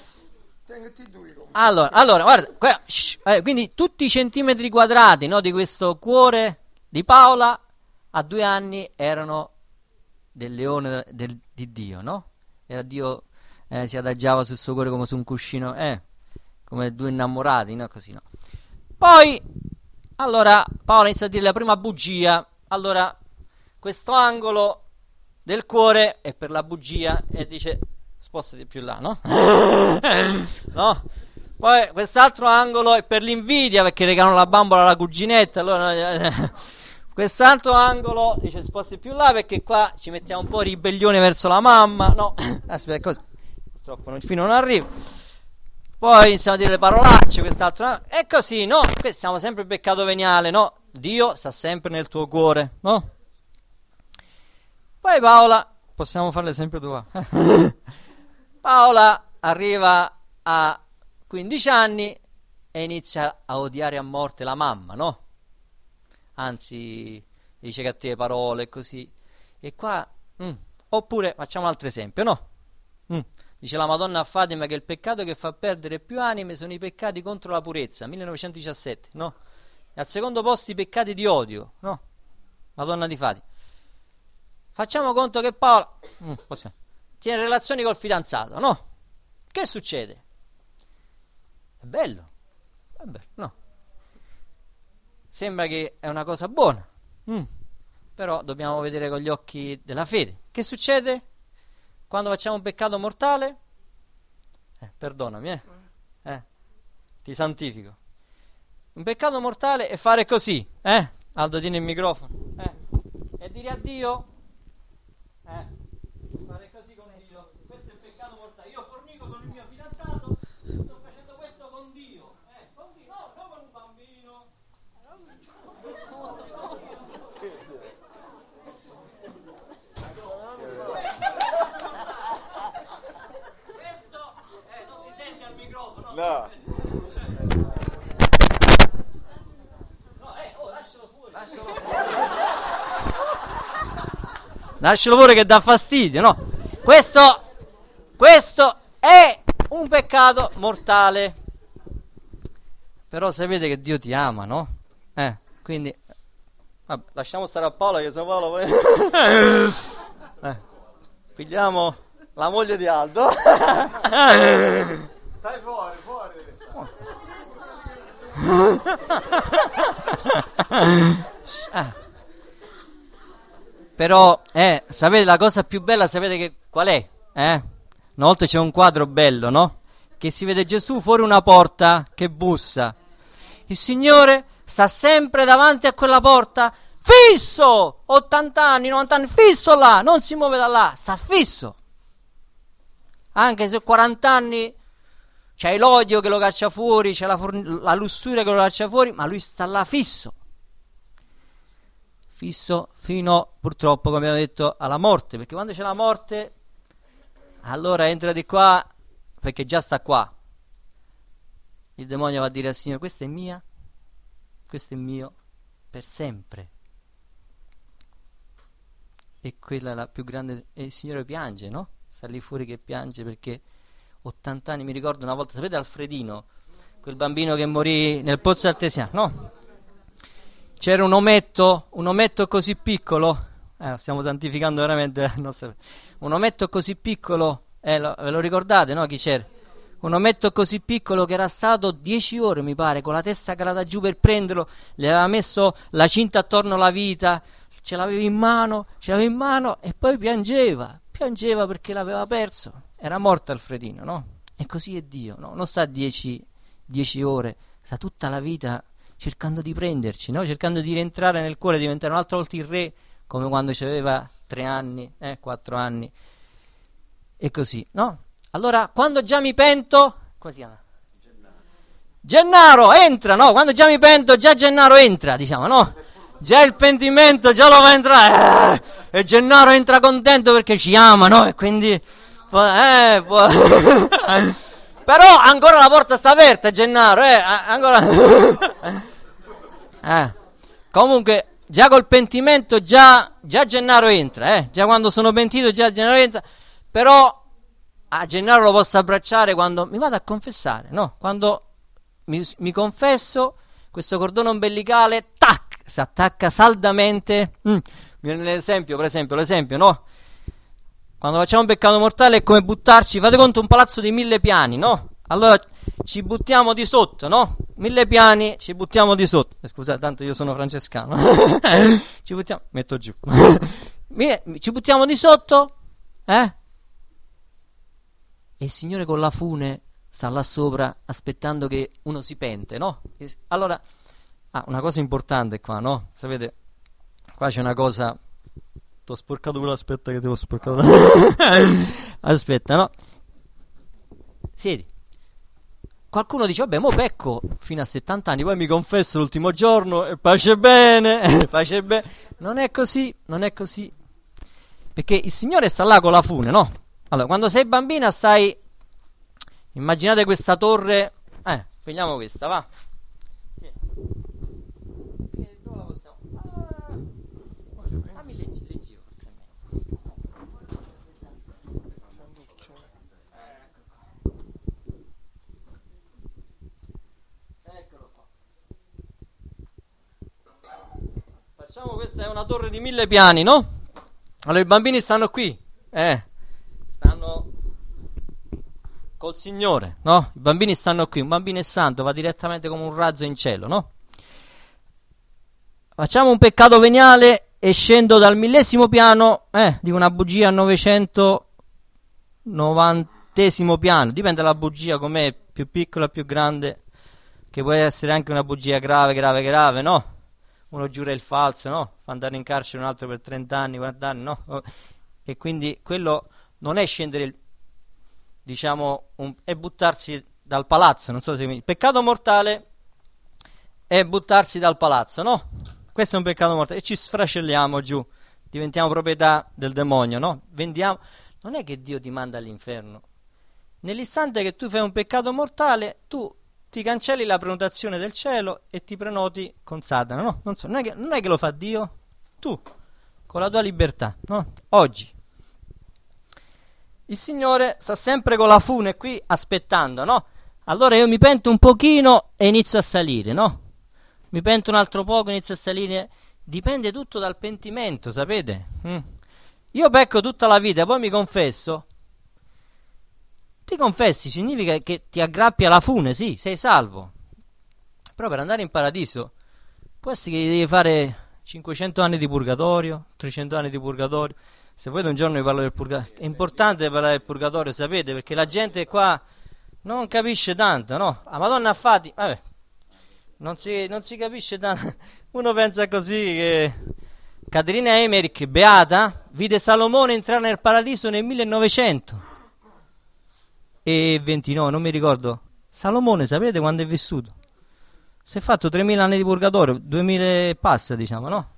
Allora, guarda, quindi tutti i centimetri quadrati, no, di questo cuore di Paola a 2 anni erano del leone di Dio, no? Era Dio, si adagiava sul suo cuore come su un cuscino, come 2 innamorati, no? Così, no? Poi, allora, Paola inizia a dire la prima bugia, allora, questo angolo del cuore è per la bugia e dice, spostati più là, no? No? Poi quest'altro angolo è per l'invidia, perché regalano la bambola alla cuginetta, allora... Quest'altro angolo dice sposti più là perché qua ci mettiamo un po' di ribellione verso la mamma, no, aspetta, così purtroppo fino non arrivo. Poi iniziamo a dire le parolacce, quest'altro, e così, no? Qui siamo sempre in peccato veniale, no? Dio sta sempre nel tuo cuore, no? Poi Paola, possiamo fare l'esempio tuo? Paola arriva a 15 anni e inizia a odiare a morte la mamma, no? Anzi, dice cattive parole e così. E qua, oppure facciamo un altro esempio, no? Dice la Madonna a Fatima che il peccato che fa perdere più anime sono i peccati contro la purezza, 1917, no? E al secondo posto i peccati di odio, no? Madonna di Fatima. Facciamo conto che Paola tiene relazioni col fidanzato, no? Che succede? È bello, no? Sembra che è una cosa buona, però dobbiamo vedere con gli occhi della fede. Che succede quando facciamo un peccato mortale? Perdonami, ti santifico. Un peccato mortale è fare così, Aldo, tieni il microfono, e dire a Dio, fare così con Dio. Questo è il peccato mortale. Io fornico con il mio fidanzato, sto facendo questo con Dio, con Dio, no, non con un bambino. Questo non si sente al microfono. No. Lascialo fuori che dà fastidio, no? Questo è un peccato mortale. Però sapete che Dio ti ama, no? Quindi vabbè, lasciamo stare a Paolo, che se Paolo poi pigliamo la moglie di Aldo. Stai fuori. Però, sapete la cosa più bella, sapete che qual è? Una volta c'è un quadro bello, no? Che si vede Gesù fuori una porta che bussa. Il Signore sta sempre davanti a quella porta, fisso! 80 anni, 90 anni, fisso là, non si muove da là, sta fisso. Anche se 40 anni c'è l'odio che lo caccia fuori, c'è la lussuria che lo caccia fuori, ma lui sta là fisso fino, purtroppo, come abbiamo detto, alla morte, perché quando c'è la morte allora entra di qua, perché già sta qua. Il demonio va a dire al Signore: questa è mia, questo è mio per sempre. E quella è la più grande. E il Signore piange, no? Sta lì fuori che piange perché 80 anni. Mi ricordo una volta, sapete Alfredino, quel bambino che morì nel pozzo artesiano, no? C'era un ometto così piccolo, stiamo santificando veramente, un ometto così piccolo, ve lo ricordate, no? Chi c'era? Un ometto così piccolo che era stato 10 ore, mi pare, con la testa calata giù per prenderlo, gli aveva messo la cinta attorno alla vita, ce l'aveva in mano e poi piangeva perché l'aveva perso, era morto Alfredino, no? E così è Dio, no? Non sta 10 ore, sta tutta la vita cercando di prenderci, no? Cercando di rientrare nel cuore, diventare un'altra volta il re, come quando aveva 3 anni, 4 anni, e così, no? Allora, quando già mi pento, come si chiama? Gennaro entra, no? Quando già mi pento, già Gennaro entra, diciamo, no? Già il pentimento, già lo fa entrare, e Gennaro entra contento perché ci ama, no? E quindi, però ancora la porta sta aperta, Gennaro, ancora. Comunque già col pentimento già Gennaro entra, già quando sono pentito già Gennaro entra, però a Gennaro lo posso abbracciare quando mi vado a confessare, no? Quando mi confesso, questo cordone ombelicale si attacca saldamente. Viene l'esempio, no? Quando facciamo un peccato mortale è come buttarci, fate conto, un palazzo di 1000 piani, no? Allora ci buttiamo di sotto, no? 1000 piani, ci buttiamo di sotto. Scusate, tanto io sono francescano. Ci buttiamo, metto giù. Ci buttiamo di sotto, E il Signore con la fune sta là sopra aspettando che uno si pente, no? Allora, una cosa importante qua, no? Sapete, qua c'è una cosa. T'ho sporcato quello, aspetta che devo sporcato. Aspetta, no? Siedi. Qualcuno dice: vabbè, mo pecco fino a 70 anni, poi mi confesso l'ultimo giorno e pace bene, pace bene. Non è così. Perché il Signore sta là con la fune, no? Allora, quando sei bambina stai. Immaginate questa torre. Prendiamo questa, va. Dove la possiamo? Dammi leggi forse. Eccolo qua. Facciamo, questa è una torre di 1000 piani, no? Allora i bambini stanno qui, stanno col Signore, no? I bambini stanno qui, un bambino è santo, va direttamente come un razzo in cielo, no? Facciamo un peccato veniale e scendo dal 1000° piano di una bugia al 990° piano, dipende dalla bugia, com'è, più piccola, più grande, che può essere anche una bugia grave, no? Uno giura il falso, no? Fa andare in carcere un altro per 30 anni, 40 anni, no? E quindi quello non è scendere, diciamo, è buttarsi dal palazzo, non so se il peccato mortale è buttarsi dal palazzo, no? Questo è un peccato mortale e ci sfracelliamo giù, diventiamo proprietà del demonio, no? Vendiamo. Non è che Dio ti manda all'inferno. Nell'istante che tu fai un peccato mortale, tu ti cancelli la prenotazione del cielo e ti prenoti con Satana, no? Non è che lo fa Dio, tu, con la tua libertà, no? Oggi. Il Signore sta sempre con la fune qui aspettando, no? Allora io mi pento un pochino e inizio a salire, no? Mi pento un altro poco e inizio a salire. Dipende tutto dal pentimento, sapete? Io pecco tutta la vita, poi mi confesso. Ti confessi significa che ti aggrappi alla fune, sì, sei salvo. Però per andare in paradiso può essere che devi fare 500 anni di purgatorio, 300 anni di purgatorio. Se volete un giorno vi parlo del purgatorio. È importante parlare del purgatorio, sapete, perché la gente qua non capisce tanto, no? La Madonna ha fatti, vabbè, non si capisce tanto. Uno pensa così che Caterina Emmerich, beata, vide Salomone entrare nel paradiso nel 1929, non mi ricordo. Salomone, sapete quando è vissuto? Si è fatto 3000 anni di purgatorio, 2000 e passa, diciamo, no?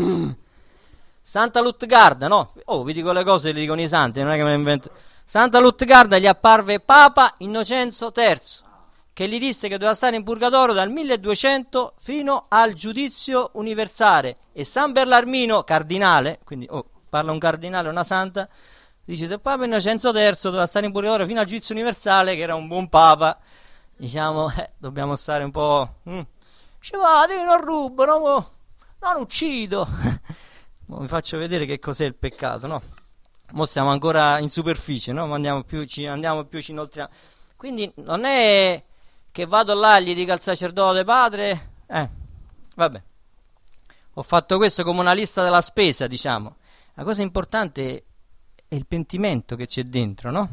Santa Lutgarda, no? Oh, vi dico le cose, le dicono i santi, non è che me le invento. Santa Lutgarda gli apparve Papa Innocenzo III, che gli disse che doveva stare in purgatorio dal 1200 fino al giudizio universale. E San Bellarmino, cardinale, quindi parla un cardinale, una santa, dice se Papa Innocenzo III doveva stare in purgatorio fino al giudizio universale, che era un buon papa, diciamo, dobbiamo stare un po'... Dice, va, io non rubo, non uccido. Mi faccio vedere che cos'è il peccato, no? Mo stiamo ancora in superficie, no? Ma andiamo più, ci inoltriamo. Quindi non è che vado là e gli dico al sacerdote, padre, vabbè, ho fatto questo come una lista della spesa, diciamo. La cosa importante è il pentimento che c'è dentro, no?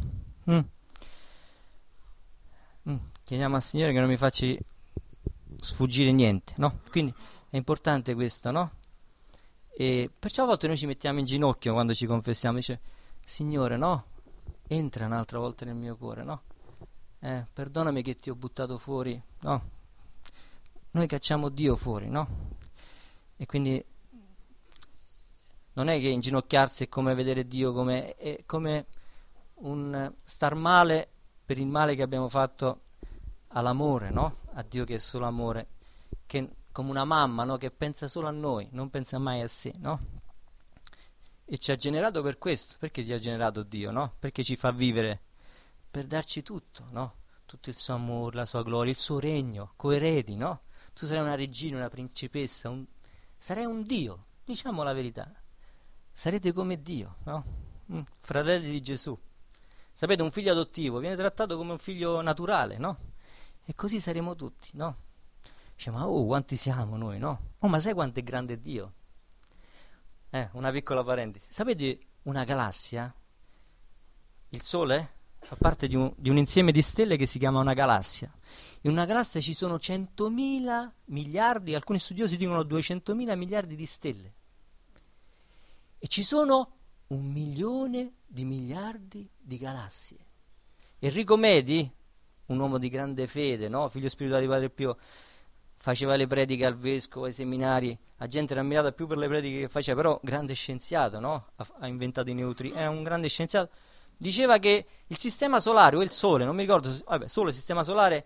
Chiediamo al Signore che non mi faccia sfuggire niente, no? Quindi è importante questo, no? E perciò a volte noi ci mettiamo in ginocchio quando ci confessiamo, dice Signore, no? Entra un'altra volta nel mio cuore, no? Perdonami che ti ho buttato fuori, no? Noi cacciamo Dio fuori, no? E quindi non è che inginocchiarsi è come vedere Dio, è come un star male per il male che abbiamo fatto all'amore, no? A Dio che è solo amore, che come una mamma, no? Che pensa solo a noi, non pensa mai a sé, no? E ci ha generato per questo. Perché ti ha generato Dio, no? Perché ci fa vivere, per darci tutto, no? Tutto il suo amore, la sua gloria, il suo regno, coeredi, no? Tu sarai una regina, una principessa, sarai un Dio, diciamo la verità. Sarete come Dio, no? Fratelli di Gesù. Sapete, un figlio adottivo viene trattato come un figlio naturale, no? E così saremo tutti, no? Dice, ma quanti siamo noi, no? Ma sai quanto è grande Dio? Una piccola parentesi. Sapete una galassia? Il Sole fa parte di un insieme di stelle che si chiama una galassia. In una galassia ci sono 100.000 miliardi, alcuni studiosi dicono 200.000 miliardi di stelle. E ci sono 1 milione di miliardi di galassie. Enrico Medi, un uomo di grande fede, no? Figlio spirituale di Padre Pio, faceva le prediche al vescovo, ai seminari, la gente era ammirata più per le prediche che faceva, però grande scienziato, no? Ha inventato i neutrini, era un grande scienziato. Diceva che il sistema solare, o il Sole, non mi ricordo, Sole, sistema solare,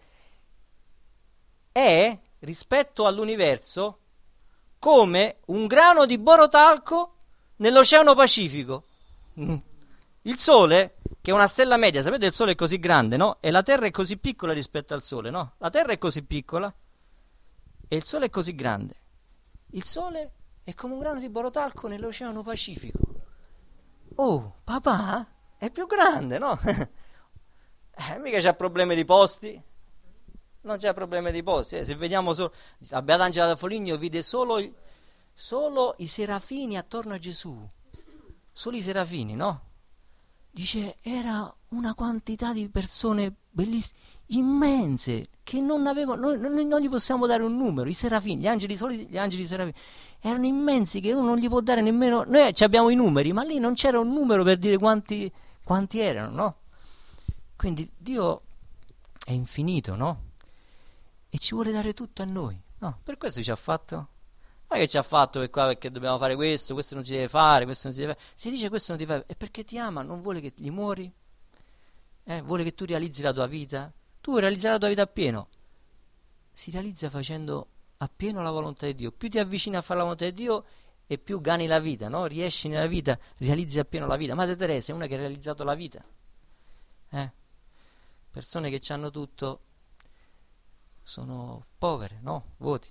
è, rispetto all'universo, come un grano di borotalco nell'Oceano Pacifico. Il Sole, che è una stella media, sapete il Sole è così grande, no? E la Terra è così piccola rispetto al Sole, no? La Terra è così piccola e il Sole è così grande. Il Sole è come un grano di borotalco nell'Oceano Pacifico. Oh, papà, è più grande, no? Mica c'è problemi di posti. Non c'è problema di posti. Se vediamo solo, la Beata Angela da Foligno vide solo i serafini attorno a Gesù, solo i serafini, no? Dice, era una quantità di persone bellissime, immense, che non avevano, noi non gli possiamo dare un numero. I serafini, gli angeli serafini, erano immensi che uno non gli può dare nemmeno. Noi abbiamo i numeri, ma lì non c'era un numero per dire quanti erano, no? Quindi Dio è infinito, no? E ci vuole dare tutto a noi, no? Per questo ci ha fatto. Non è che ci ha fatto per qua perché dobbiamo fare questo non si deve fare, questo non si deve fare. Se dice questo non ti fare, è perché ti ama, non vuole che gli muori, vuole che tu realizzi la tua vita. Tu vuoi realizzare la tua vita appieno. Si realizza facendo appieno la volontà di Dio. Più ti avvicini a fare la volontà di Dio e più gani la vita, no? Riesci nella vita, realizzi appieno la vita. Madre Teresa è una che ha realizzato la vita. Persone che hanno tutto sono povere, no? Voti.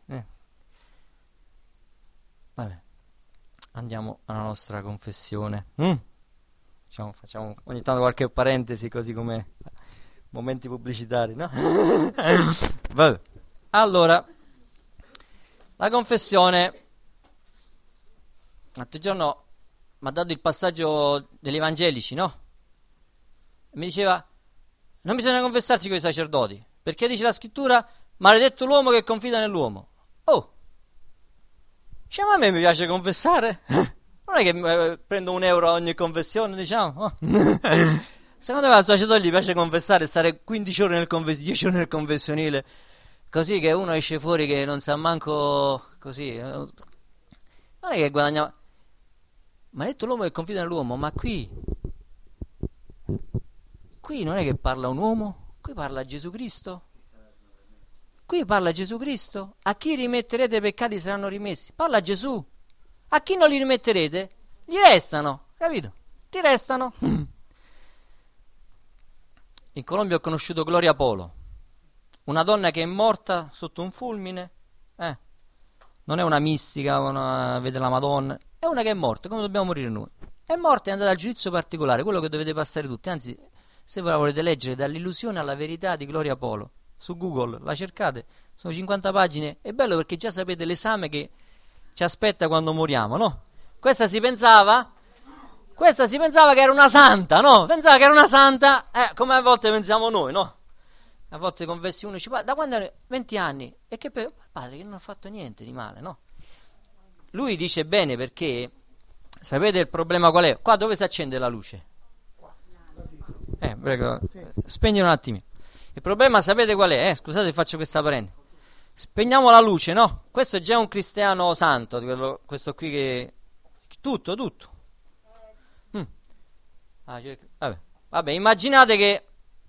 Vabbè, andiamo alla nostra confessione. Facciamo ogni tanto qualche parentesi, così come momenti pubblicitari, no? Vabbè. Allora, la confessione. L'altro giorno mi ha dato il passaggio degli evangelici, no? E mi diceva, non bisogna confessarsi con i sacerdoti, perché dice la scrittura, maledetto l'uomo che confida nell'uomo. Oh! Diciamo, a me mi piace confessare. Non è che prendo €1 a ogni confessione, diciamo. Secondo me al sacerdote gli piace confessare, stare 15 ore 10 ore nel confessionile, così che uno esce fuori che non sa manco così. Non è che guadagna. Ma detto l'uomo che confida nell'uomo, ma qui non è che parla un uomo, qui parla Gesù Cristo. Qui parla Gesù Cristo. A chi rimetterete i peccati saranno rimessi. Parla Gesù. A chi non li rimetterete, gli restano. Capito? Ti restano. In Colombia ho conosciuto Gloria Polo, una donna che è morta sotto un fulmine. Non è una mistica, vede la Madonna. È una che è morta, come dobbiamo morire noi. È morta e è andata al giudizio particolare, quello che dovete passare tutti. Anzi, se voi la volete leggere, Dall'illusione alla verità di Gloria Polo, su Google, la cercate, sono 50 pagine, è bello perché già sapete l'esame che ci aspetta quando moriamo, no? Questa si pensava che era una santa, no? Pensava che era una santa, come a volte pensiamo noi, no? A volte confessi uno, dice, da quando hanno 20 anni, e che padre, che non ha fatto niente di male, no? Lui dice bene perché, sapete il problema qual è? Qua dove si accende la luce? Prego, spegni un attimo. Il problema sapete qual è? Scusate, faccio questa parentesi. Spegniamo la luce, no? Questo è già un cristiano santo, questo qui che... Tutto. Vabbè, immaginate che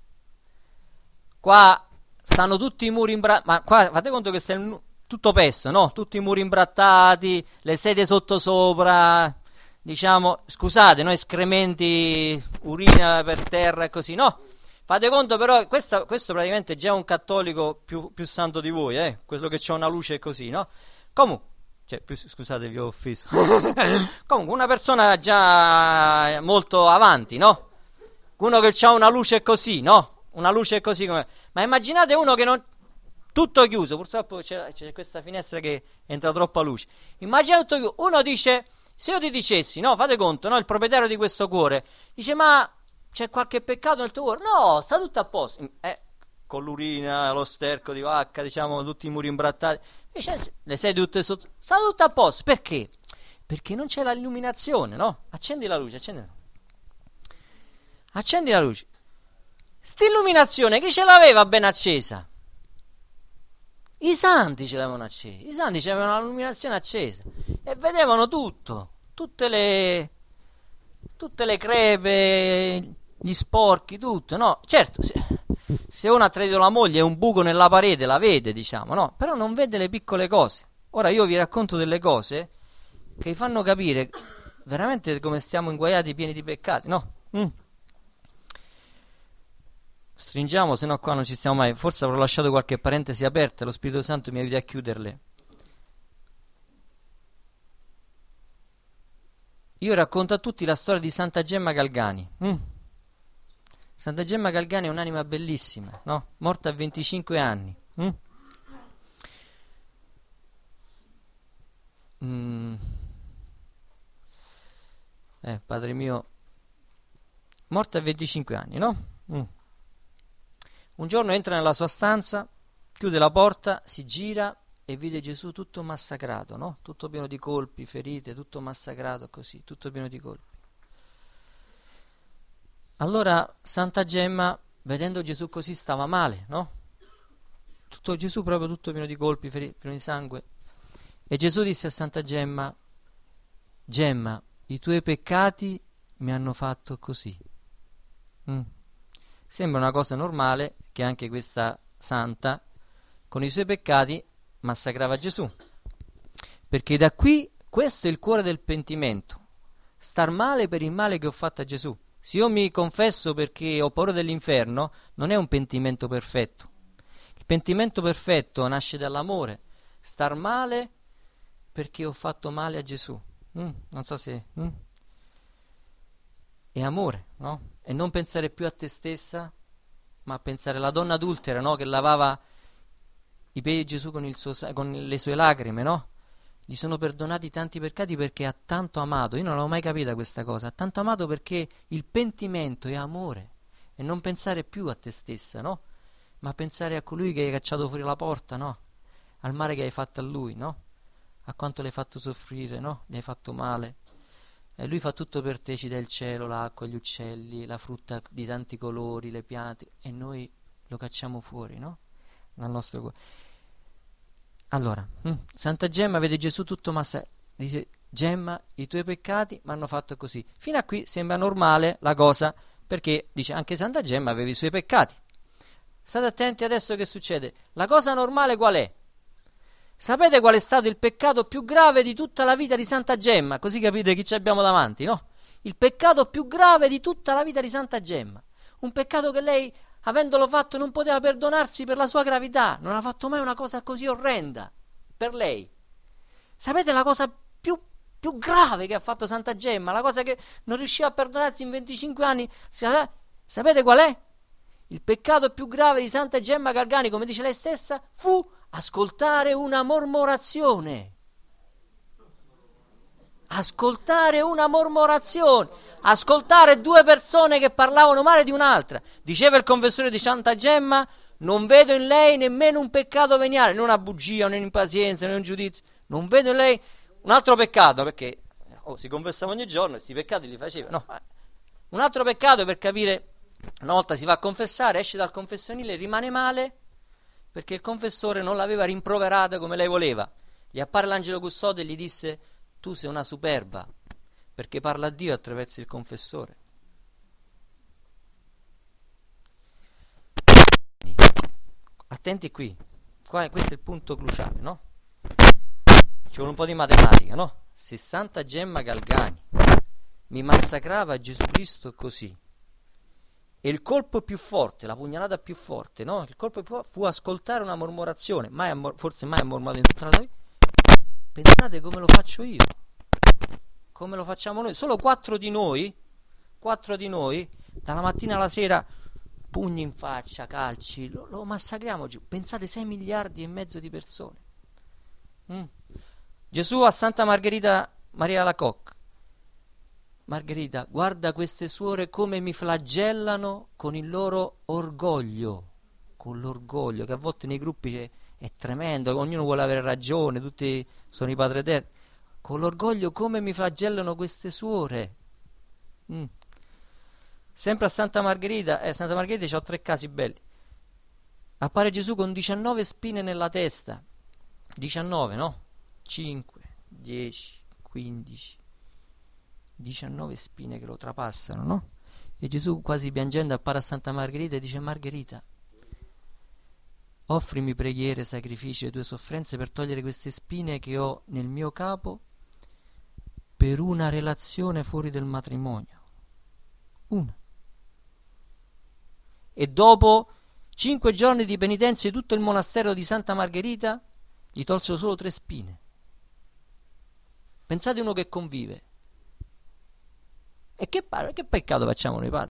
qua stanno tutti i muri ma qua fate conto che sta tutto pesto, no? Tutti i muri imbrattati, le sedie sottosopra, diciamo, scusate, no? Escrementi, urina per terra e così, no? Fate conto però, questo praticamente è già un cattolico più santo di voi, quello che c'ha una luce così, no? Comunque, scusate, vi ho offeso. Comunque, una persona già molto avanti, no? Uno che ha una luce così, no? Una luce così come... Ma immaginate uno che non... Tutto chiuso, purtroppo c'è questa finestra che entra troppa luce. Immaginate tutto chiuso. Uno dice, se io ti dicessi, no? Fate conto, no? Il proprietario di questo cuore dice, ma... c'è qualche peccato nel tuo cuore? No, sta tutto a posto. Con l'urina, lo sterco di vacca, diciamo, tutti i muri imbrattati. Le sedie tutte sotto. Sta tutto a posto. Perché? Perché non c'è l'illuminazione, no? Accendi la luce. Accendi la luce. St'illuminazione chi ce l'aveva ben accesa? I santi ce l'avevano accesa. I santi avevano l'illuminazione accesa. E vedevano tutto. Tutte le crepe, gli sporchi, tutto, no? Certo, se uno ha tradito la moglie e un buco nella parete la vede, diciamo, no? Però non vede le piccole cose. Ora io vi racconto delle cose che vi fanno capire veramente come stiamo inguaiati pieni di peccati, no? Stringiamo, se no qua non ci stiamo mai. Forse avrò lasciato qualche parentesi aperta, lo Spirito Santo mi aiuti a chiuderle. Io racconto a tutti la storia di Santa Gemma Galgani. Santa Gemma Galgani è un'anima bellissima, no? Morta a 25 anni. Padre mio, morta a 25 anni, no? Un giorno entra nella sua stanza, chiude la porta, si gira e vede Gesù tutto massacrato, no? Tutto pieno di colpi, ferite, tutto massacrato così, tutto pieno di colpi. Allora Santa Gemma, vedendo Gesù così, stava male, no? Gesù proprio tutto pieno di colpi, ferite, pieno di sangue. E Gesù disse a Santa Gemma: Gemma, i tuoi peccati mi hanno fatto così. Sembra una cosa normale che anche questa santa con i suoi peccati massacrava Gesù, perché da qui questo è il cuore del pentimento, star male per il male che ho fatto a Gesù. Se io mi confesso perché ho paura dell'inferno, non è un pentimento perfetto. Il pentimento perfetto nasce dall'amore, star male perché ho fatto male a Gesù. Non so se è amore, no? E non pensare più a te stessa, ma pensare alla donna adultera, no? Che lavava i piedi di Gesù con le sue lacrime, no? Gli sono perdonati tanti peccati perché ha tanto amato. Io non l'ho mai capita questa cosa. Ha tanto amato perché il pentimento è amore, e non pensare più a te stessa, no? Ma pensare a colui che hai cacciato fuori la porta, no? Al male che hai fatto a lui, no? A quanto l'hai fatto soffrire, no? Gli hai fatto male. E lui fa tutto per te, ci dà il cielo, l'acqua, gli uccelli, la frutta di tanti colori, le piante, e noi lo cacciamo fuori, no? Dal nostro cuore. Allora, Santa Gemma vede Gesù tutto dice: Gemma, i tuoi peccati mi hanno fatto così. Fino a qui sembra normale la cosa, perché dice anche Santa Gemma aveva i suoi peccati. State attenti adesso che succede. La cosa normale qual è? Sapete qual è stato il peccato più grave di tutta la vita di Santa Gemma? Così capite chi ci abbiamo davanti, no? Il peccato più grave di tutta la vita di Santa Gemma. Un peccato che lei, avendolo fatto, non poteva perdonarsi per la sua gravità. Non ha fatto mai una cosa così orrenda per lei. Sapete la cosa più grave che ha fatto Santa Gemma? La cosa che non riusciva a perdonarsi in 25 anni? Sapete qual è? Il peccato più grave di Santa Gemma Galgani, come dice lei stessa, fu ascoltare una mormorazione. Ascoltare una mormorazione. Ascoltare due persone che parlavano male di un'altra. Diceva il confessore di Santa Gemma: non vedo in lei nemmeno un peccato veniale, non una bugia, non un'impazienza, non un giudizio. Non vedo in lei un altro peccato, perché si confessava ogni giorno e questi peccati li faceva. No, un altro peccato, per capire. Una volta si va a confessare, esce dal confessionile, rimane male perché il confessore non l'aveva rimproverata come lei voleva. Gli appare l'angelo custode e gli disse: tu sei una superba, perché parla a Dio attraverso il confessore. Attenti qui, questo è il punto cruciale, no? Ci vuole un po' di matematica, no? Se Santa Gemma Galgani mi massacrava Gesù Cristo così, e il colpo più forte, la pugnalata più forte, no? Il colpo più forte fu ascoltare una mormorazione, forse mai ha mormorato in tutta la vita. Pensate come lo faccio io, come lo facciamo noi. Solo 4 di noi, dalla mattina alla sera, pugni in faccia, calci, lo massacriamo. Pensate, 6 miliardi e mezzo di persone. Gesù a Santa Margherita Maria Alacoque: Margherita, guarda queste suore come mi flagellano con il loro orgoglio, con l'orgoglio, che a volte nei gruppi è tremendo, ognuno vuole avere ragione, tutti sono i padri eterni. Con l'orgoglio come mi flagellano queste suore. Sempre a Santa Margherita c'ho 3 casi belli. Appare Gesù con 19 spine nella testa. 19, no? 5, 10, 15... 19 spine che lo trapassano, no? E Gesù, quasi piangendo, appare a Santa Margherita e dice: Margherita, offrimi preghiere, sacrifici e tue sofferenze per togliere queste spine che ho nel mio capo per una relazione fuori del matrimonio. Una. E dopo 5 giorni di penitenza di tutto il monastero di Santa Margherita gli tolsero solo 3 spine. Pensate uno che convive. E che peccato facciamo noi padri?